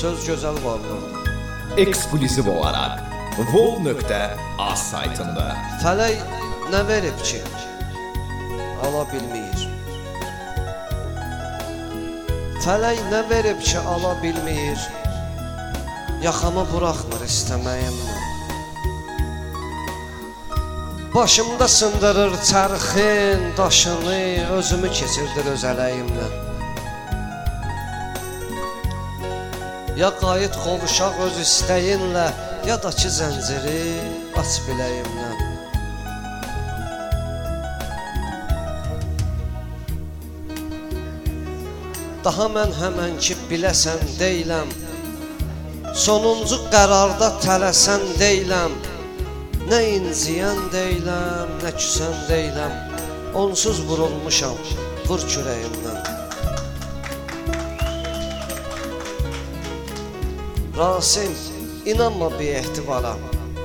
söz gözəl varlıqdır. Ekskluziv olaraq vol.az saytında. Fələk nə verib ki, ala bilmir. Fələk nə verib ki, ala bilmir. Yaxamı buraxmır istəməyimlə. Başımda sındırır çərxin daşını, özümü keçirdir öz ələyimlə. Ya qayıt qovuşaq öz istəyinlə, ya da ki zənciri aç biləyimlə. Daha mən həmən ki biləsən deyiləm, sonuncu qərarda tələsən deyiləm. Nə inciyən deyiləm, nə küsən deyiləm, onsuz vurulmuşam, vur kürəyimdən. Rasim, inanma bir ehtivara.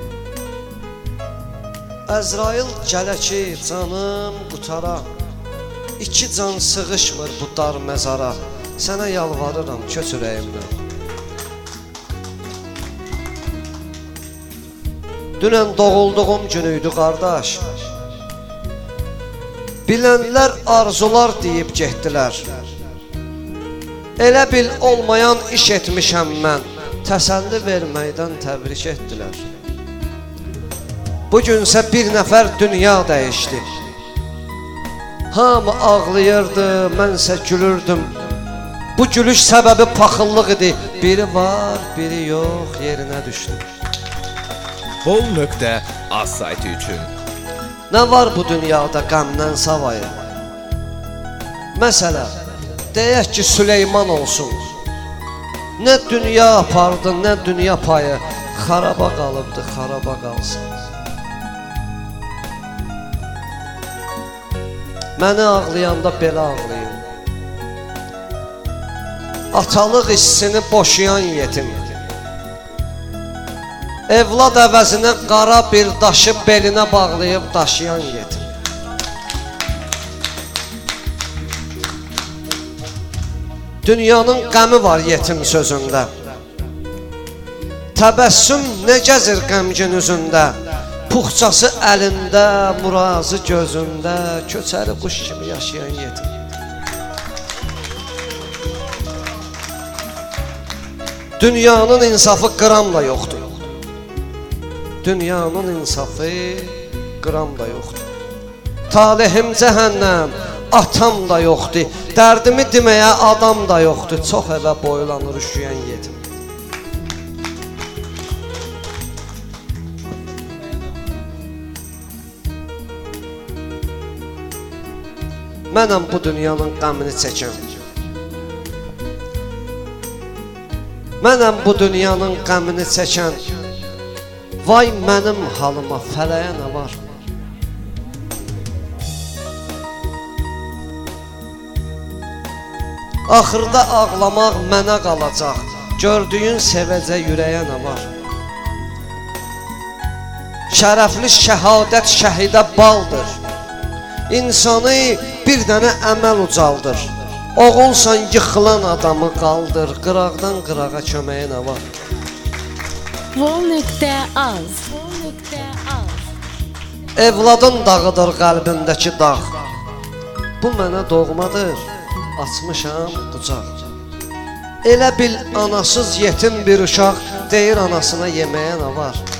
Əzrail gələ ki, canım qutara. İki can sığışmır bu dar məzara. Sənə yalvarıram, köç ürəyimdən. Dünən doğulduğum günüydü qardaş. Bilənlər arzular deyib getdilər. Elə bil olmayan iş etmişəm mən. Təsəlli verməkdən təbrik etdilər. Bugünsə bir nəfər dünya dəyişdi. Hamı ağlayırdı, mənsə gülürdüm. Bu gülüş səbəbi paxıllıq idi. Biri var, biri yox, yerinə düşdü. Vol.az saytı üçün. Nə var bu dünyada qəmdən savayı? Məsələ, deyək ki Süleyman olsun. Nə dünya apardı, nə dünya payı. Xaraba qalıbdı, xaraba qalsın. Məni ağlayanda belə ağlayın. Atalıq hissini boşayan yetim. Evlad əvəzinə qara bir daşı belinə bağlayıb daşıyan yetim. Dünyanın qəmi var yetim sözündə. Təbəssüm nə gəzir qəmgin üzündə. Puxçası əlində, murazı gözündə, köçəri quş kimi yaşayan yetim. Dünyanın insafı qramla yoxdur. Dünyanın insafı qram da yoxdur. Talihim cəhənnəm, atam da yoxdur. Dərdimi deməyə adam da yoxdur. Çox evə boylanır üşüyən yetim. Mənəm bu dünyanın qəmini çəkən. Mənəm bu dünyanın qəmini çəkən. Vay mənim halıma, fələyə nə var? Axırda ağlamaq mənə qalacaq. Gördüyün sevəcə ürəyə nə var? Şərəfli şəhadət şəhidə baldır. İnsanı bir dənə əməl ucaldır. Oğulsan yıxılan adamı qaldır. Qıraqdan qırağa köməyə nə var? Vol.az. Evladın dağıdır qəlbindəki dağ. Bu mənə doğmadır. Açmışam qucaq. Elə bil anasız yetim bir uşaq deyir anasına yeməyə nə var?